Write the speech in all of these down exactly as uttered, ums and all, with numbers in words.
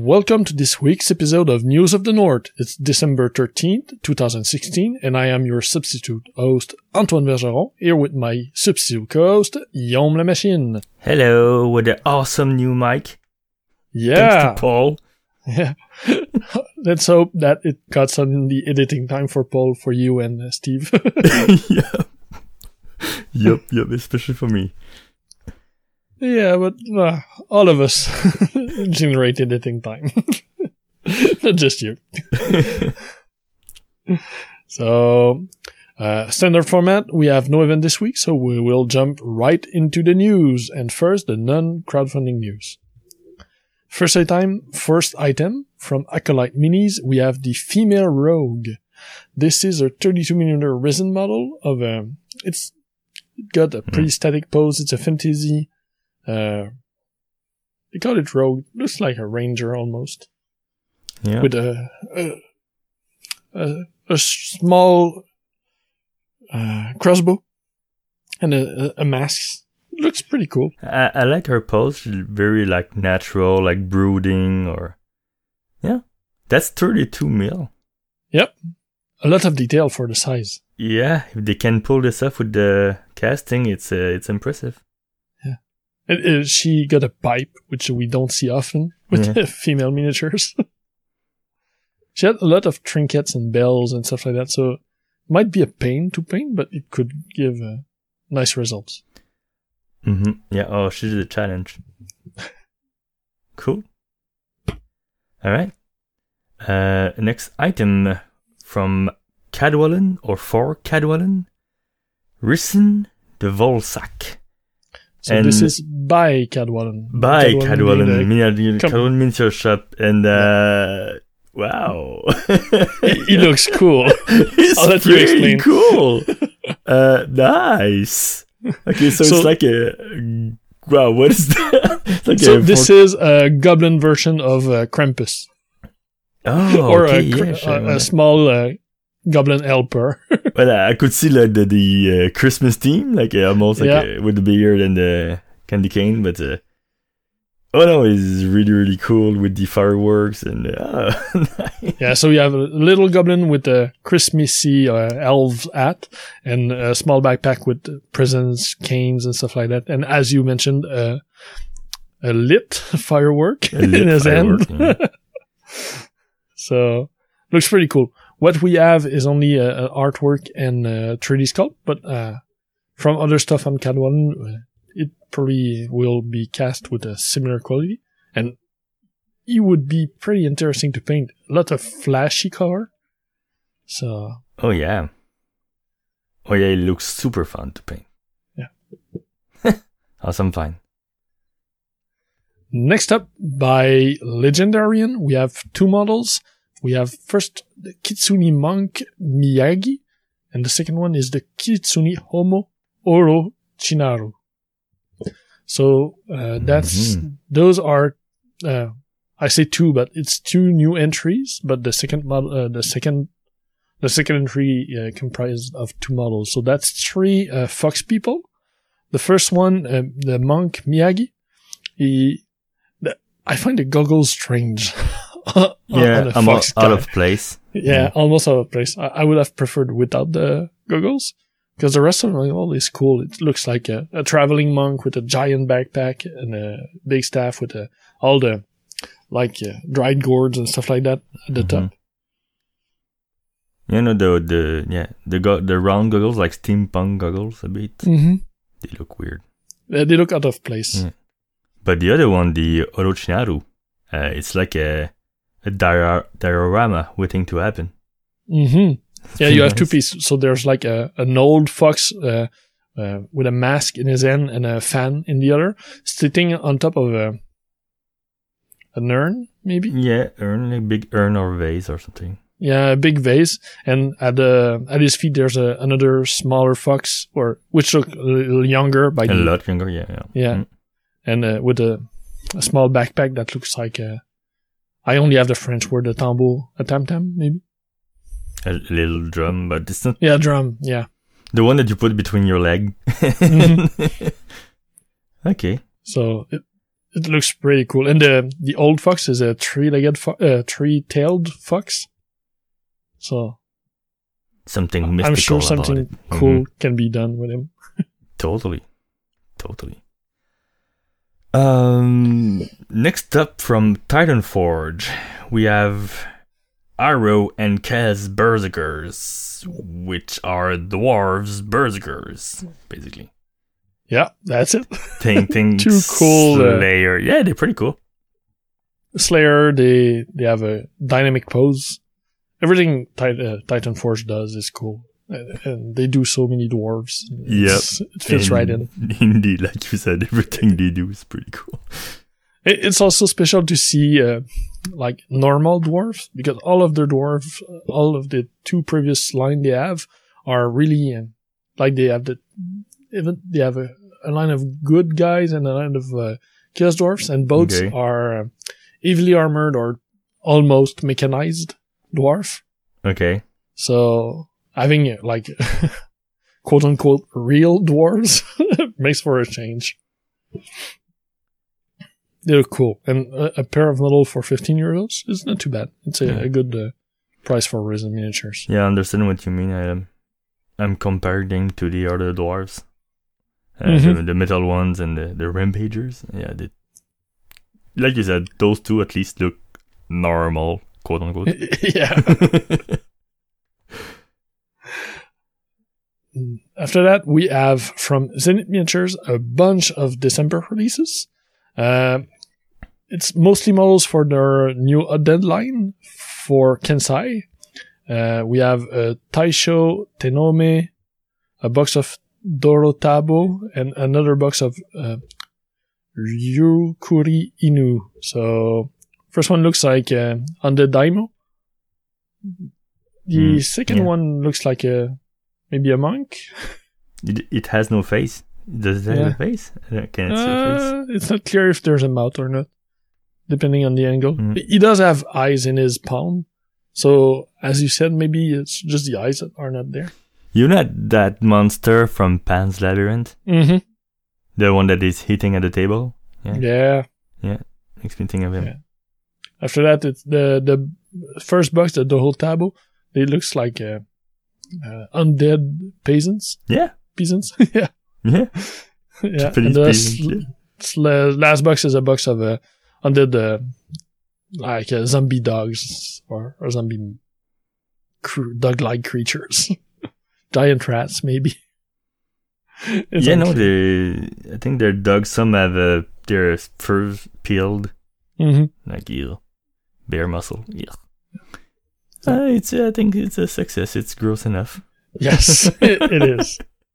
welcome to this week's episode of News of the North. It's December thirteenth, twenty sixteen, and I am your substitute host, Antoine Bergeron, here with my substitute co-host, Guillaume La Machine. Hello, with the awesome new mic. Yeah. Thanks to Paul. Yeah. Let's hope that it got some the editing time for Paul, for you and uh, Steve. Yep. Yep, yep, especially for me. Yeah, but uh, all of us generate editing time. Not just you. So, uh, standard format, we have no event this week, so we will jump right into the news. And first, the non-crowdfunding news. First item, first item from Acolyte Minis, we have the Female Rogue. This is a thirty-two millimeter resin model of a, it's got a pretty static pose, it's a fantasy. Uh, they call it Rogue. Looks like a ranger almost. Yeah. With a a, a, a small uh, crossbow and a, a mask. It looks pretty cool. I, I like her pose. She's very like natural, like brooding, or yeah. That's thirty-two mil. Yep. A lot of detail for the size. Yeah, if they can pull this off with the casting, it's uh, it's impressive. And, uh, she got a pipe, which we don't see often with Yeah. female miniatures. She had a lot of trinkets and bells and stuff like that, so it might be a pain to paint, but it could give uh, nice results. Mm-hmm. Yeah, oh, she's a challenge. Cool. Alright. Uh, next item from Cadwallon, or for Cadwallon. Risen de Volsac. So And this is by Cadwallon. By Cadwallon, being the- Miniature Come- Cadwallon Miniature Shop, and uh, wow, he, he looks cool. it's I'll let you pretty explain. cool. uh, nice. Okay, so, So- it's like a wow. What is that? It's like So a this for- is a goblin version of uh, Krampus. oh, or okay, a, cr- yeah, sure, a, yeah. a small uh, goblin helper. But uh, I could see like the the uh, Christmas theme, like uh, almost like Yeah. uh, with the beard and the candy cane. But uh, oh no, it's really really cool with the fireworks and uh, nice. Yeah, so you have a little goblin with a Christmassy uh, elf hat and a small backpack with presents, canes, and stuff like that. And as you mentioned, uh, a lit firework A lit in his firework, hand. yeah. So, looks pretty cool. What we have is only uh, an artwork and uh, three D sculpt, but uh, from other stuff on Cadwallon, uh, it probably will be cast with a similar quality. And it would be pretty interesting to paint. A lot of flashy color. So, Oh yeah. Oh yeah, it looks super fun to paint. Yeah. Awesome, fine. next up, by Legendarian, we have two models. We have first the Kitsune Monk Miyagi, and the second one is the Kitsune Homo Orochinaru. So, uh, that's, Mhm. those are, uh, I say two, but it's two new entries, but the second model, uh, the second, the second entry, uh, comprised of two models. So that's three, uh, fox people. The first one, uh, the monk Miyagi, he, the, I find the goggles strange. on- Yeah, on a I'm out, fox out guy. of place. Yeah, almost out of place. I, I would have preferred without the goggles, because the rest of it all is cool. It looks like a, a traveling monk with a giant backpack and a big staff with a, all the, like, uh, dried gourds and stuff like that at the Mhm. top. You know the the yeah the go- the round goggles, like steampunk goggles a bit. Mm-hmm. They look weird. Uh, they look out of place. Yeah. But the other one, the Orochinaru, uh, it's like a a dior- diorama waiting to happen. Mm-hmm. It's Yeah, pretty you have two nice. pieces. So there's like a an old fox uh, uh, with a mask in his hand and a fan in the other, sitting on top of a an urn, maybe. Yeah, urn, like big urn or vase or something. Yeah, a big vase, and at the at his feet there's a, another smaller fox, or which look a little younger by A the lot younger, yeah. Yeah. yeah, Mm. and uh, with a, a small backpack that looks like a. I only have the French word, a tambour, a tam tam, maybe. A little drum, but it's not Yeah, drum. Yeah. the one that you put between your leg. Mhm. Okay. So it, it looks pretty cool. And the the old fox is a three-legged, fo- uh, three-tailed fox. So Something mystical I'm sure about something it. cool Mhm. can be done with him. Totally. Totally. Um, next up from Titan Forge, we have Arrow and Kaz Berserkers, which are dwarves berserkers, basically. Yeah, that's it. Think, think Too cool, uh, Slayer. Yeah, they're pretty cool. Slayer, they they have a dynamic pose. Everything Tit- uh, Titan Forge does is cool. Uh, and they do so many dwarves. It's- It fits And right in. Indeed, like you said, everything they do is pretty cool. It- It's also special to see uh, like normal dwarves, because all of their dwarves, all of the two previous line they have are really uh, like they have the even they have a, a line of good guys and a line of uh, chaos dwarfs, and both Okay. are uh, heavily armored or almost mechanized dwarf. Okay. So having uh, like quote unquote real dwarves makes for a change. They look cool, and a, a pair of model for fifteen euros is not too bad. It's a, Yeah. a good uh, price for Risen miniatures. Yeah, I understand what you mean. I'm, I'm comparing them to the other dwarves. Uh, Mhm. the, the metal ones and the, the rampagers. Yeah, they, like you said, those two at least look normal, quote unquote. Yeah. After that, we have from Zenith Miniatures a bunch of December releases. Uh, it's mostly models for their new Undead line for Kensai. Uh, we have a Taisho Tenome, a box of Dorotabo, and another box of uh, Ryukuri Inu. So, first one looks like uh, Undead Daimo. The Mm, second yeah. one looks like a maybe a monk. It, it has no face. Does it have Yeah. a face? I can't see a face. Uh, it's not clear if there's a mouth or not, depending on the angle. Mm. He does have eyes in his palm. So, as you said, maybe it's just the eyes that are not there. You know that monster from Pan's Labyrinth? Mm-hmm. The one that is hitting at the table? Yeah. Yeah. Makes me think of him. Yeah. After that, it's the the first box, the whole tabo. It looks like uh, uh, undead peasants. Yeah. Peasants. yeah. Yeah. Yeah. Japanese And the peasants, sl- yeah. sl- last box is a box of uh, undead, uh, like uh, zombie dogs or, or zombie cr- dog-like creatures. Giant rats, maybe. It's yeah, no, unclear. they. I think their dogs. Some have uh, their fur peeled, Mhm. like ew, bear muscle. Yeah, uh, it's. I think it's a success. It's gross enough. Yes, it, it is.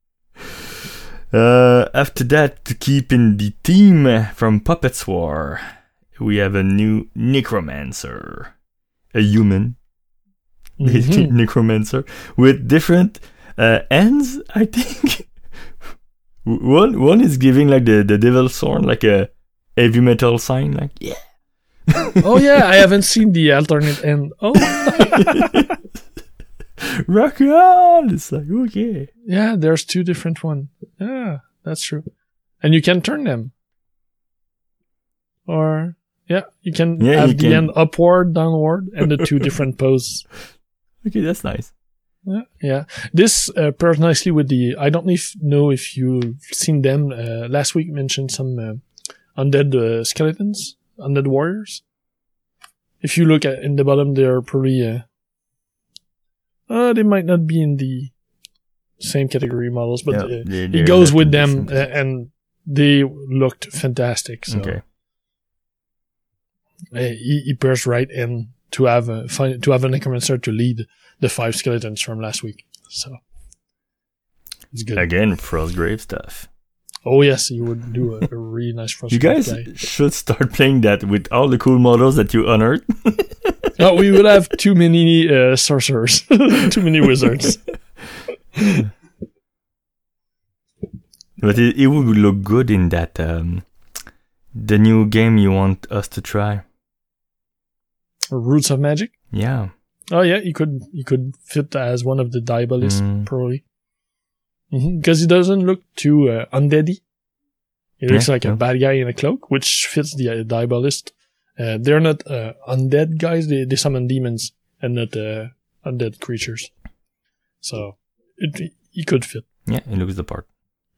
Uh, after that, to keep in the theme from Puppets War, we have a new necromancer, a human, basically Mhm. necromancer with different uh, ends. I think one one is giving like the the devil's sword, like a heavy metal sign, like yeah. Oh yeah, I haven't seen the alternate end. Oh, Rock on! It's like okay. yeah, there's two different ones. Yeah, that's true. And you can turn them. Or, yeah, you can Yeah, have you the can. end upward, downward, and the two different poses. Okay, that's nice. Yeah, yeah. This uh, pairs nicely with the. I don't if, know if you've seen them. Uh, last week mentioned some uh, undead uh, skeletons, undead warriors. If you look at in the bottom, they're probably. Uh, uh, they might not be in the same category models, but Yeah, uh, they- it they're goes not with in the them, same uh, category. and they looked fantastic. So Okay. uh, he, he pairs right in to have a fi- to have a necromancer to lead the five skeletons from last week. So it's good. Again, Frostgrave stuff. Oh yes, you would do a, a really nice You frostgrave guys guy. should start playing that with all the cool models that you unearthed. Oh, we would have too many uh, sorcerers, too many wizards. But it, it would look good in that um, the new game you want us to try. Roots of Magic. Yeah. Oh yeah, you could you could fit as one of the diabolists Mm. probably, because he doesn't look too uh, undeady. He looks Yeah, like yeah. a bad guy in a cloak, which fits the uh, Diabolist. Uh, they're not uh, undead guys. They, they summon demons and not uh, undead creatures. So it, he could fit. Yeah, it looks the part.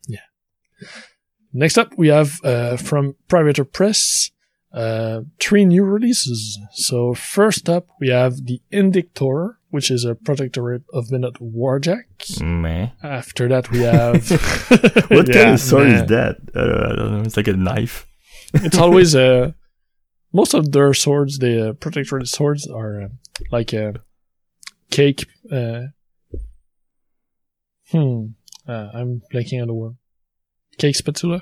Next up, we have uh, from Privateer Press uh, three new releases. So first up, we have the Indictor, which is a protectorate of Minot Warjack. Meh. After that, we have What Yeah, kind of sword man. is that? Uh, I don't know. It's like a knife. It's always uh, most of their swords, the uh, protectorate swords, are uh, like a cake. Uh, hmm, uh, I'm blanking on the word. Cake spatula.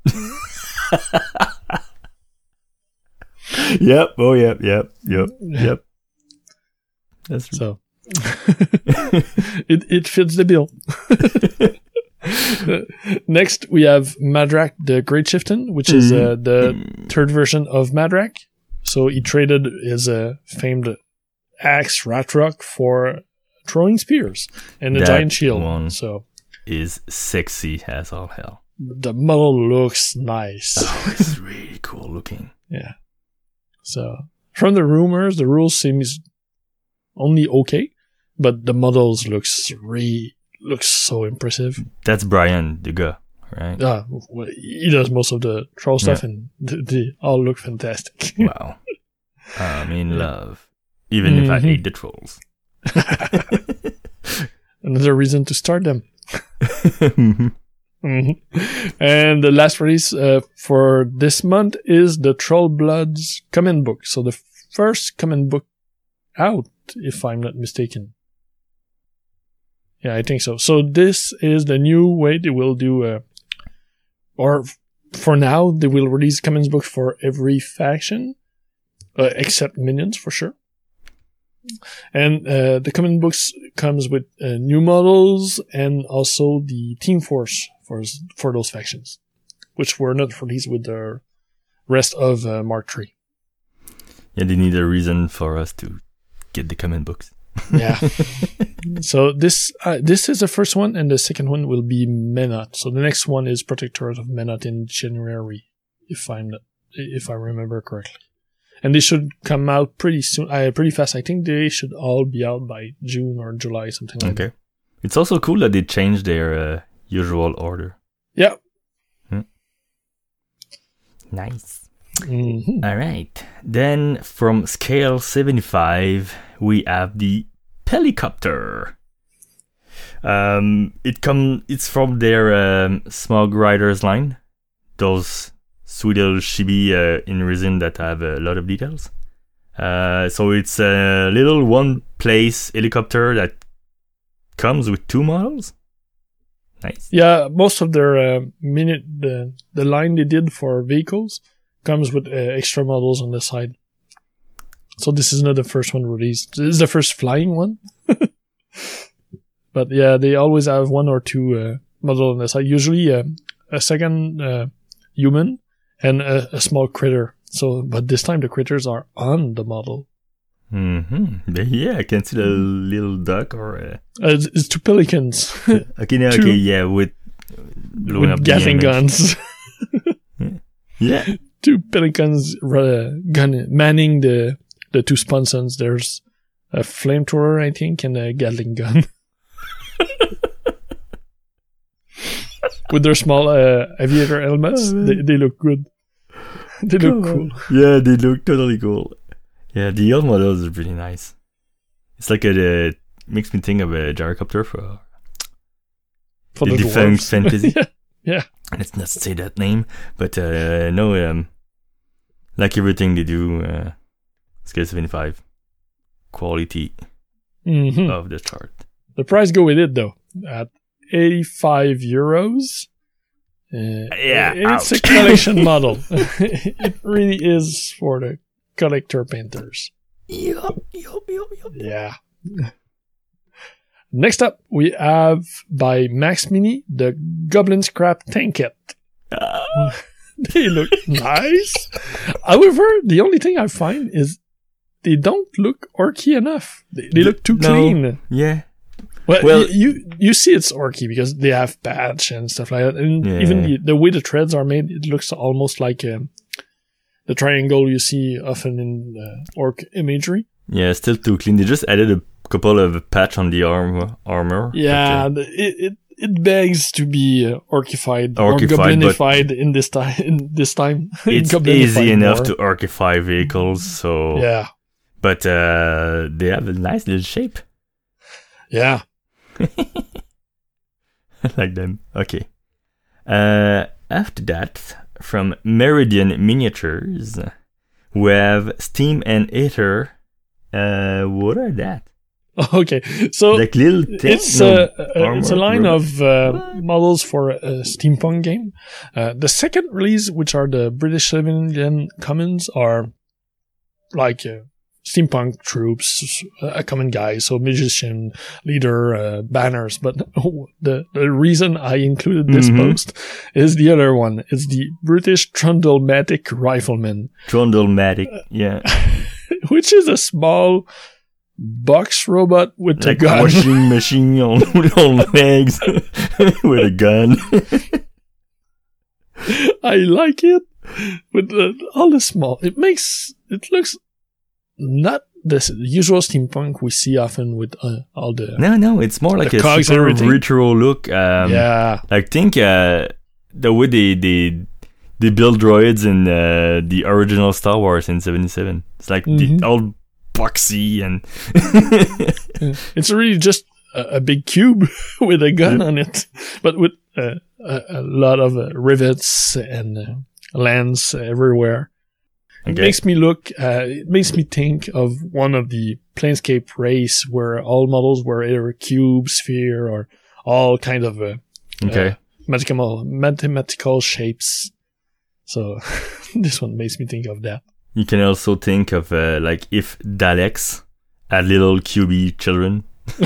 Yep. Oh, yep. Yep. Yep. Yep. That's true. So it it fits the bill. Next, we have Madrak the Great Chieftain, which is uh, the third version of Madrak. So he traded his uh, famed axe Ratrock for throwing spears and a That giant shield. one. So Is sexy as all hell. the model looks nice. Oh, it's really cool looking. Yeah. So from the rumors, the rules seems only okay, but the models looks really looks so impressive. That's Brian Duga, right? Ah, well, he does most of the troll stuff, Yeah. and they, they all look fantastic. Wow. I'm in love. Even if I Mhm. hate the trolls. Another reason to start them. Mhm. And the last release uh, for this month is the Troll Bloods command book. So the first command book out, if I'm not mistaken. Yeah, I think so. So this is the new way they will do, uh, or f- for now, they will release command books for every faction, uh, except minions for sure. And uh, the command books comes with uh, new models and also the team force for for those factions, which were not released with the rest of uh, Mark three. Yeah, they need a reason for us to get the command books. Yeah. So this uh, this is the first one, and the second one will be Menot. So the next one is Protectorate of Menot in January, if I'm not, if I remember correctly. And they should come out pretty soon, uh, pretty fast. I think they should all be out by June or July, something like that. Okay. It's also cool that they changed their uh, usual order. Yeah. Nice. Mhm. All right. Then from Scale seventy-five, we have the Pelicopter. Um, it come. It's from their um, Smog Riders line. Those sweet little chibi uh, in resin that have a lot of details. Uh, so it's a little one-place helicopter that comes with two models. Nice. Yeah, most of their uh, minute the the line they did for vehicles comes with uh, extra models on the side. So this is not the first one released. This is the first flying one. But yeah, they always have one or two uh, models on the side. Usually uh, a second uh, human and a, a small critter. So, but this time the critters are on the model. Mm-hmm. Yeah, I can see the little duck or. Uh, Uh, it's, it's two pelicans okay, no, Two- okay, yeah, with blowing up with the Gatling image. guns. Yeah. Two pelicans uh, gun manning the the two sponsons. There's a flamethrower, I think, and a Gatling gun. With their small uh, aviator helmets, Oh, man. they, they look good. They look Come cool. on. Yeah, they look totally cool. Yeah, the old models are really nice. It's like a, uh, makes me think of a gyrocopter for For the the Defense dwarves. Fantasy. Yeah. Yeah. Let's not say that name, but uh, no, um, like everything they do, uh, Scale seventy-five, quality Mhm. of the chart. The price go with it though at eighty-five euros. Uh, Yeah, and it's a ouch. collection model. It really is for the collector painters. Yup, yup, yup, yup. Yeah. Next up, we have by Max Mini the Goblin Scrap Tanket. Ah, They look nice. However, the only thing I find is they don't look orky enough. They, they look too No. clean. yeah, Well, Well- y- you you see it's orky because they have patch and stuff like that, and Yeah. even the, the way the threads are made, it looks almost like um, the triangle you see often in uh, orc imagery. Yeah, still too clean. They just added a couple of patch on the arm armor. Yeah, but, uh, the- it, it it begs to be uh, orcified, Orcified, or but- goblinified in this time. In this time, it's Goblinified easy enough more. to orcify vehicles. So, Yeah, but uh, they have a nice little shape. yeah. I like them. Okay. Uh, after that, from Meridian Miniatures, we have Steam and Aether. Uh, what are that? Okay, so Like little things? it's No, uh, uh, it's a armor, line robot. of uh, models for a steampunk game. Uh, the second release, which are the British Civilian Commons, are like uh, steampunk troops, a common guy, so magician, leader, uh, banners. But the the reason I included this Mhm. post is the other one. It's the British Trundlematic Rifleman, Trundlematic, yeah. which is a small box robot with Like a gun. washing machine on, on legs with a gun. I like it with the, all the small. It makes it looks not the s- usual steampunk we see often with uh, all the No, no, it's more like The a cogs and super everything. retro look. Um, yeah Like, think uh, the way they, they, they build droids in uh, the original Star Wars in seventy-seven. It's like Mhm. the all boxy and... it's really just a, a big cube with a gun on it, but with uh, a, a lot of uh, rivets and uh, lands everywhere. It Okay. makes me look. Uh, it makes me think of one of the Planescape race where all models were either cube, sphere, or all kind of uh, Okay. uh, mathematical mathematical shapes. So this one makes me think of that. You can also think of, uh, like, if Daleks had little Q B children.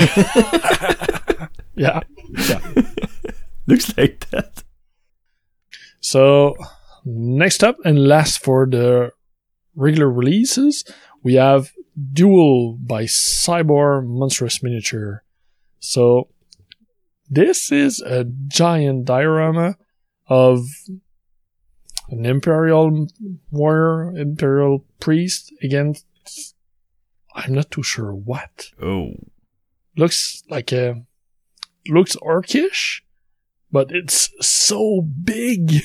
Yeah. Looks like that. So next up and last for the regular releases, we have Duel by Cybor Monstrous Miniature. So this is a giant diorama of an imperial warrior, imperial priest against, I'm not too sure what. Oh. Looks like a, looks orcish, but it's so big.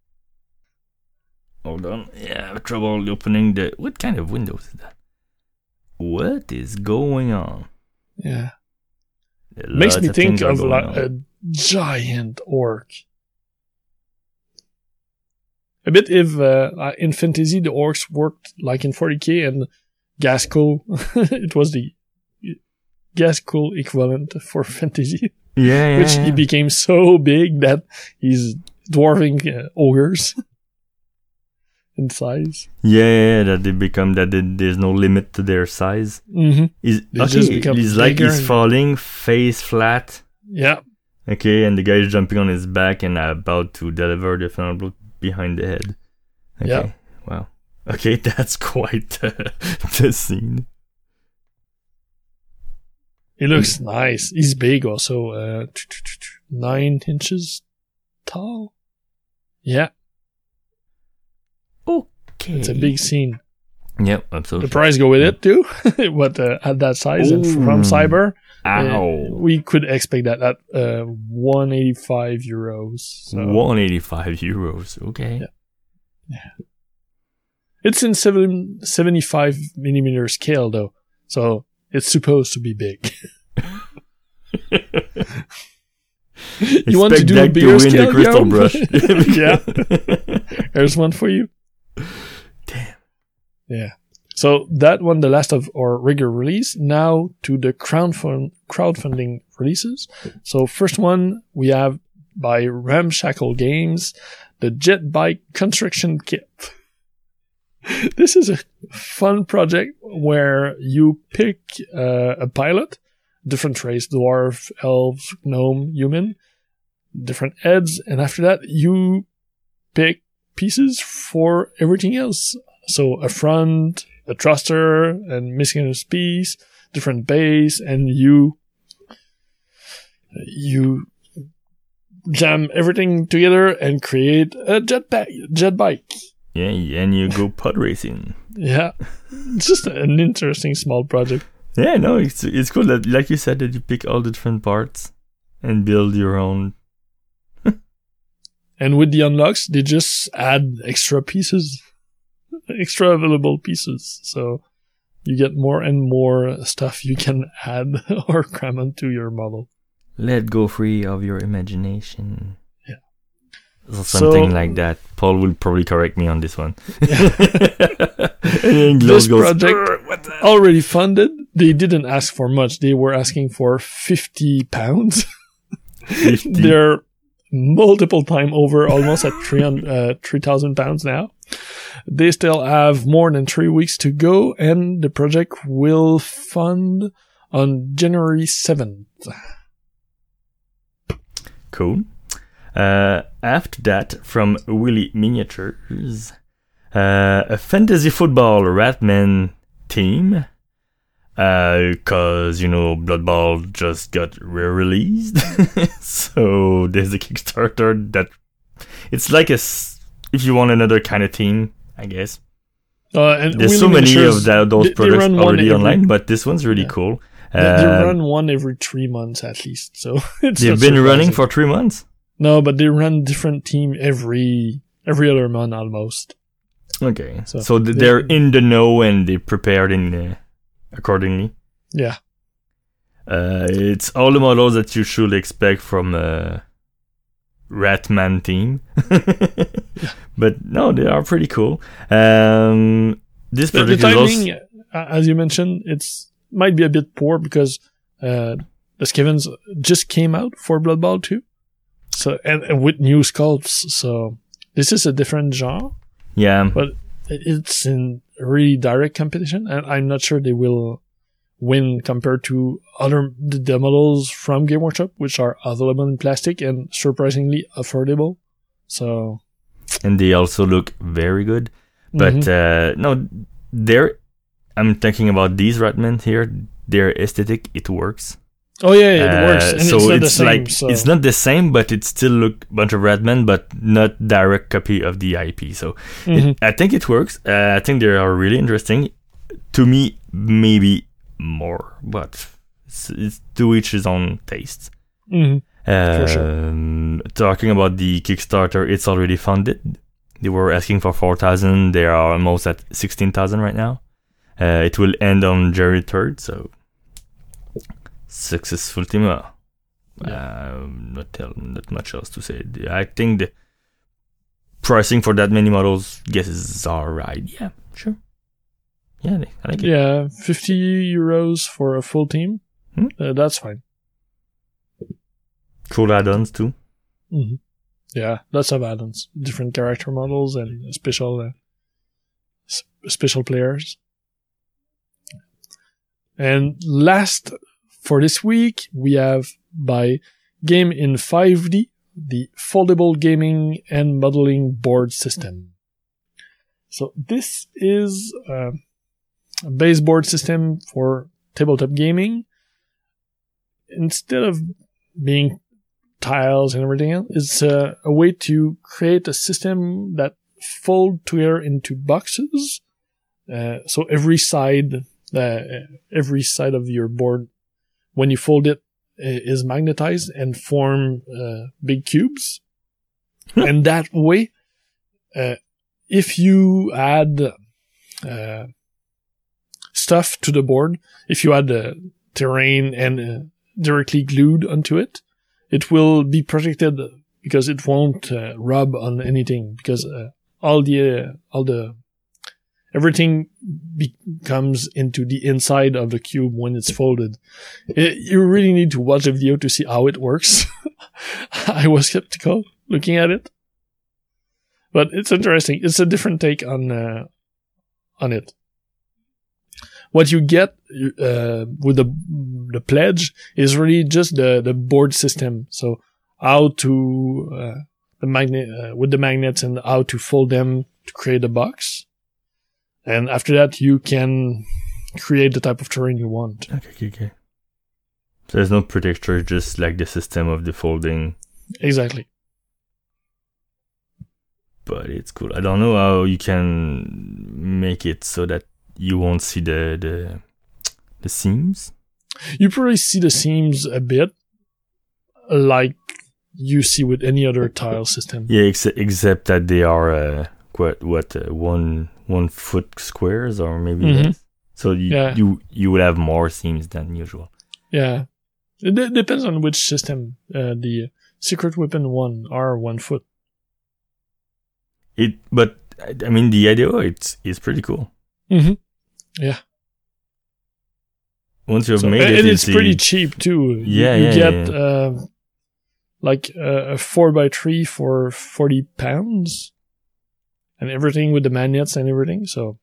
Hold on. Yeah, I have trouble opening the... What kind of windows is that? What is going on? Yeah. Lots Makes me think things are of going like on. a giant orc. A bit if uh, in fantasy the orcs worked like in forty K and Gaskell, it was the Gaskell equivalent for fantasy, Yeah, yeah, which yeah. he became so big that he's dwarfing uh, ogres in size. Yeah, yeah, yeah, that they become that they, there's no limit to their size. Mm-hmm. Is They okay? just become He's like bigger he's and- falling face flat. Yeah. Okay, and the guy is jumping on his back and about to deliver the final blow behind the head. Okay. Yeah. Wow. Okay, that's quite uh, the scene. He looks nice. He's big also. Uh, nine inches tall. Yeah, Okay. it's a big scene. Yep, absolutely. The price go with it too. But uh, at that size and from Ooh. Cyber, uh, Ow. we could expect that at uh, one eighty-five euros. So one eighty-five euros. Okay. Yeah. it's in seven, seventy-five millimeter scale though, so it's supposed to be big. You want to do a Expect that bigger win scale, the crystal Guillaume? brush. Yeah. There's one for you. Damn. Yeah. So that one, the last of our regular release. Now to the crowdfund crowdfunding releases. So first one we have by Ramshackle Games, the Jet Bike Construction Kit. This is a fun project where you pick uh, a pilot, different race, dwarf, elves, gnome, human, different heads, and after that you pick pieces for everything else. So a front, a thruster, and miscellaneous piece, different base, and you you jam everything together and create a jet pack, jet bike. Yeah, and you go pod racing. Yeah, it's just an interesting small project. Yeah, no, it's it's cool that, like you said, that you pick all the different parts and build your own. And with the unlocks, they just add extra pieces, extra available pieces. So you get more and more stuff you can add or cram onto your model. Let go free of your imagination. Yeah. So something So- like that. Paul will probably correct me on this one. Yeah. And then This Gloss goes, project "Urgh, what the-" already funded. They didn't ask for much. They were asking for fifty pounds. fifty. They're multiple time over, almost at three hundred, uh, three thousand pounds now. They still have more than three weeks to go, and the project will fund on January seventh. Cool. Uh, after that, from Willy Miniatures, uh, a fantasy football Ratman team. Because, uh, you know, Blood Bowl just got re-released. So there's a Kickstarter that... It's like a... s- If you want another kind of team, I guess. Uh, and There's Willy so many Miniatures, of that, those they- they products run one already every- online, but this one's really Yeah. cool. They, they Um, run one every three months at least, so it's they've not been running surprising. for three months? No, but they run different team every every other month almost. Okay. So, So, th- they- they're in the know and they prepared in uh, accordingly. Yeah, Uh, it's all the models that you should expect from a Ratman team. But no, they are pretty cool. Um, this the, the project is also... timing, uh, as you mentioned, it's might be a bit poor because uh, the Skivens just came out for Blood Bowl two, so and, and with new sculpts. So this is a different genre, Yeah. but it's in really direct competition, and I'm not sure they will win compared to other the, the models from Game Workshop, which are available in plastic and surprisingly affordable. So, And they also look very good. But mhm. uh, no, they're... I'm thinking about these Ratmen here. Their aesthetic, it works. oh yeah, it Uh, works, and so it's not it's the same. like so. it's not the same, but it still look bunch of Ratmen, but not direct copy of the I P. So Mhm. it, I think it works. Uh, I think they are really interesting. To me, maybe more, but it's, it's to each his own taste. Mhm. Um, sure. Talking about the Kickstarter, it's already funded. They were asking for four thousand. They are almost at sixteen thousand right now. Uh, it will end on January third, so successful team. Uh, um, not tell, not much else to say. I think the pricing for that many models, guess is alright. Yeah, sure. Yeah, I like it. Yeah, fifty euros for a full team. Hmm? Uh, that's fine. Cool add-ons too. hmm Yeah, lots of add-ons, different character models and special uh, s- special players. And last for this week, we have by Game in five D, the foldable gaming and modeling board system. So this is uh, a base board system for tabletop gaming. Instead of being tiles and everything else, it's a, a way to create a system that fold together into boxes. Uh, so every side, uh, every side of your board, when you fold it, is magnetized and form uh, big cubes. And that way, uh, if you add uh, stuff to the board, if you add uh, terrain and uh, directly glued onto it, it will be protected because it won't uh, rub on anything, because uh, all the uh, all the everything becomes into the inside of the cube when it's folded. It, you really need to watch the video to see how it works. I was skeptical looking at it, but it's interesting. It's a different take on uh, on it. What you get uh, with the the pledge is really just the the board system. So how to uh, the magnet uh, with the magnets and how to fold them to create a box. And after that, you can create the type of terrain you want. Okay, okay, okay. So there's no pretexture, just like the system of the folding. Exactly. But it's cool. I don't know how you can make it so that you won't see the the, the seams. You probably see the seams a bit, like you see with any other tile system. Yeah, ex- except that they are uh, what what uh, one one foot squares or maybe Mhm. less. So you, Yeah. you you would have more seams than usual. Yeah. It d- depends on which system. Uh, the Secret Weapon one are one foot. It, but I mean the idea it's it's pretty cool. Mm-hmm. Yeah. Once you've So, made and it, it's the- pretty cheap too. Yeah, you, you yeah, get yeah, Uh, like uh, a four by three for forty pounds, and everything with the magnets and everything. So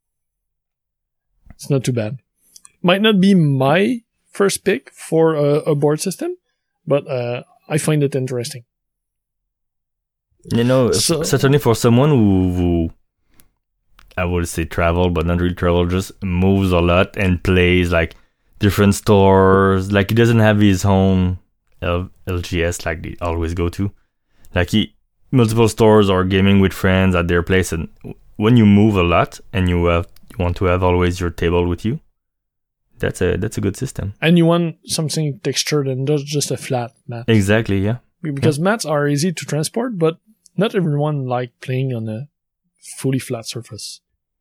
it's not too bad. Might not be my first pick for a, a board system, but uh, I find it interesting. You know, So- certainly for someone who, who I would say travel, but not really travel, just moves a lot and plays like different stores. Like he doesn't have his own L- LGS like they always go to. Like he multiple stores or gaming with friends at their place, and when you move a lot and you have you want to have always your table with you, that's a that's a good system. And you want something textured and not just a flat mat. Exactly, yeah. Because mats are easy to transport, but not everyone like playing on a fully flat surface.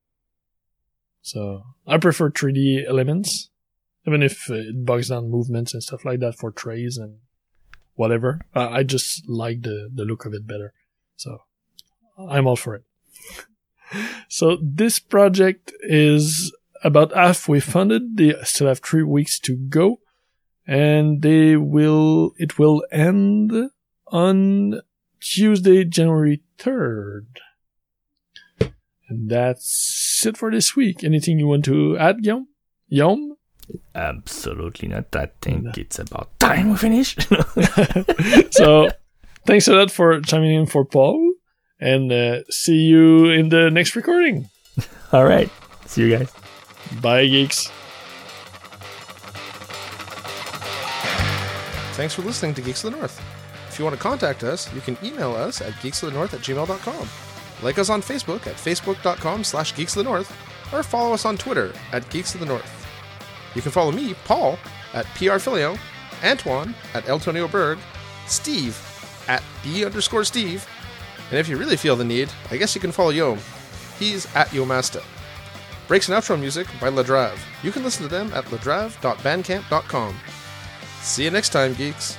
So I prefer three D elements, even if uh, it bogs down movements and stuff like that for trays and whatever. Uh, I just like the, the look of it better. So I'm all for it. So this project is about halfway funded. They still have three weeks to go, and they will, it will end on Tuesday, January third. And that's it for this week. Anything you want to add, Guillaume? Guillaume? Absolutely not. I think it's about time we finish. So, thanks a lot for chiming in for Paul. And uh, see you in the next recording. All right. See you guys. Bye, geeks. Thanks for listening to Geeks of the North. If you want to contact us, you can email us at geeksofthenorth at gmail dot com. Like us on Facebook at facebook.com slash geeksofthenorth, or follow us on Twitter at Geeks of the North. You can follow me, Paul, at prfilio, Antoine at Eltonio Berg, Steve at B underscore Steve, and if you really feel the need, I guess you can follow Yom. He's at Yomasta. Breaks and outro music by Ladrave. You can listen to them at ladrave dot bandcamp dot com. See you next time, geeks.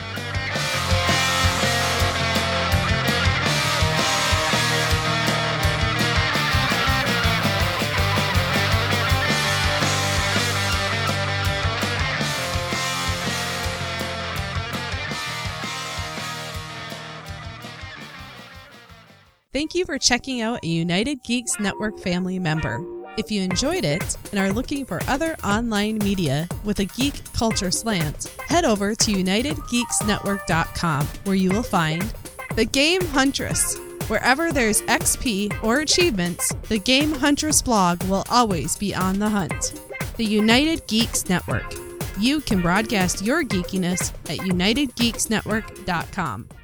Thank you for checking out a United Geeks Network family member. If you enjoyed it and are looking for other online media with a geek culture slant, head over to united geeks network dot com, where you will find The Game Huntress. Wherever there's X P or achievements, the Game Huntress blog will always be on the hunt. The United Geeks Network. You can broadcast your geekiness at united geeks network dot com.